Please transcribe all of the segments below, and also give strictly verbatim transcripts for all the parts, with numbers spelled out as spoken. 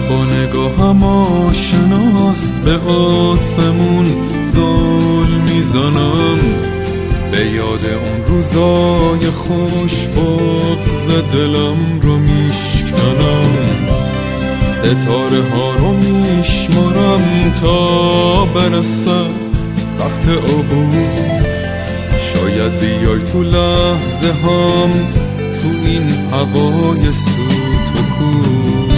با نگاهم آشناست، به آسمون زل میزنم، به یاد اون روزای خوش بغض دلم رو میشکنم. ستاره ها رو میشمارم تا برسه وقت عبور، شاید بیای تو لحظه هم تو این هوای سوت و کور.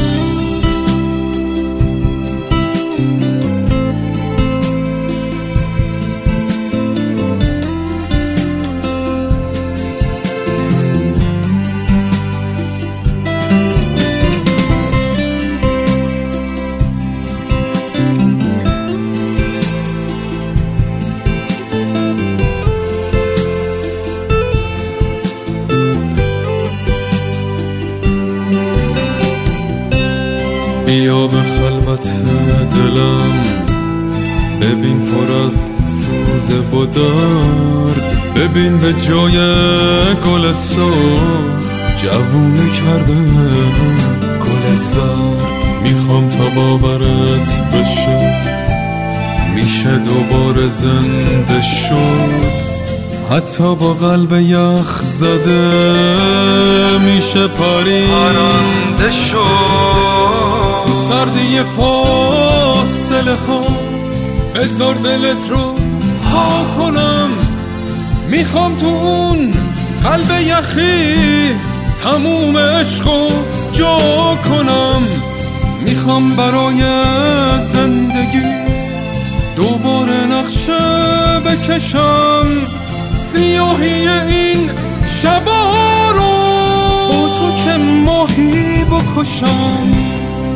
بیا به خلوت دلم، ببین پر از سوز و درد، ببین به جای گل سرخ جوونه کرده گل زرد. میخوام تا باورت بشه میشه دوباره زنده شد، حتی با قلب یخ زده میشه پرنده شد. تو سردی فاصله ها بذار دلت رو ها کنم، میخوام تو اون قلب یخی تموم عشقو جا کنم. میخوام برای زندگی دوباره نقشه بکشم، سیاهی این شبا رو با تو که ماهی بکشم.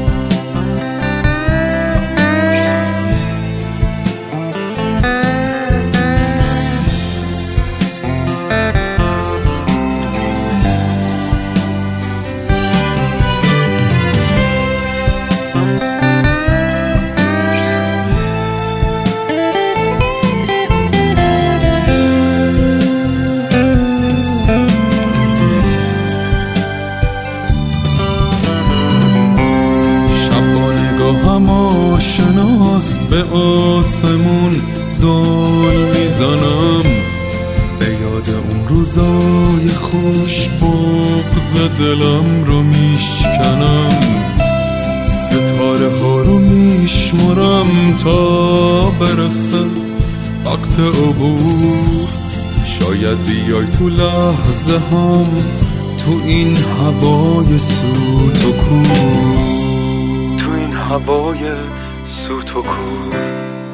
هم آشناست، به آسمون زل میزنم، به یاد اون روزای خوش بغض دلم رو میشکنم. ستاره ها رو میشمارم تا برسه وقت عبور، شاید بیای تو لحظه هم تو این هوای سوت و کور، هوای سوت و کور.